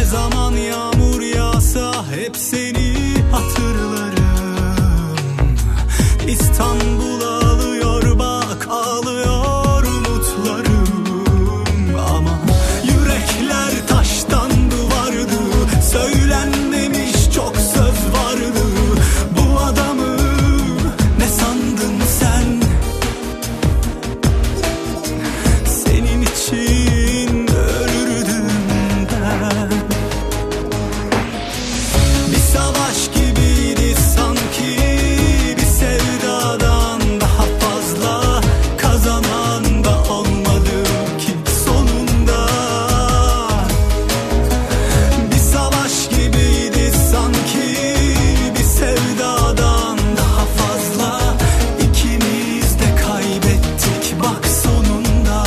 zaman yağmur yağsa hep seni hatırlarım. İstanbul ağlıyor bak, ağlıyor umutlarım. Ama yürekler taştan duvardı, söylenmemiş çok söz vardı. Bu adamı ne sandın sen? Senin için ölürdüm ben. Bir savaş gibiydi sanki, bir sevdadan daha fazla kazanan da olmadı ki sonunda. Bir savaş gibiydi sanki, bir sevdadan daha fazla ikimiz de kaybettik bak sonunda.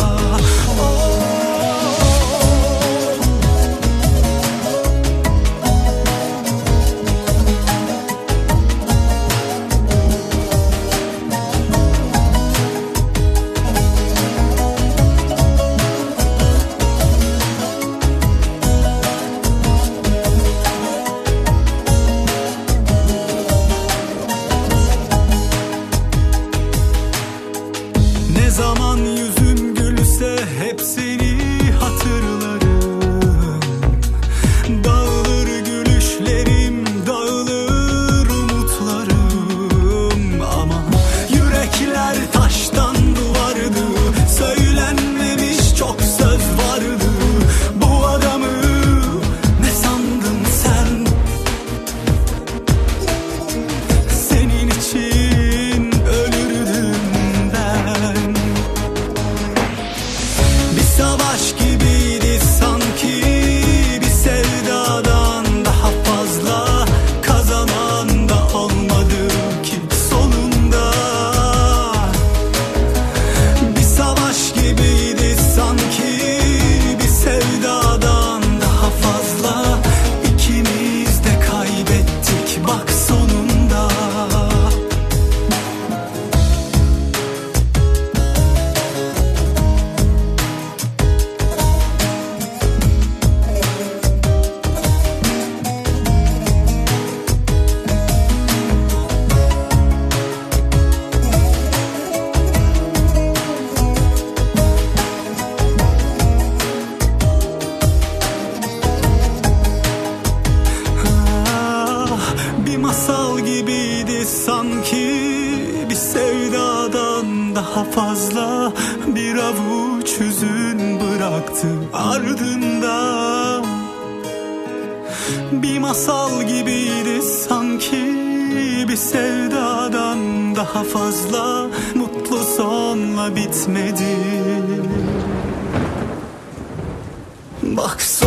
Ne zaman yüzüm gülse hep seni hatırlarım. Dağılır gülüşlerim, dağılır umutlarım. Ama yürekler taştan duvardı, söylenmemiş çok söz vardı. Bu adamı ne sandın sen? Senin için ölürdüm ben. Bir savaş gibiydi sanki, bir sevdadan daha fazla kazanan da olmadı ki sonunda. Bir savaş gibiydi sanki, bir sevdadan daha fazla ikimiz de kaybettik bak sonunda. Bir masal gibiydi sanki, bir sevdadan daha fazla bir avuç hüzün bıraktı ardında. Bir masal gibiydi sanki, bir sevdadan daha fazla mutlu sonla bitmedi. Bak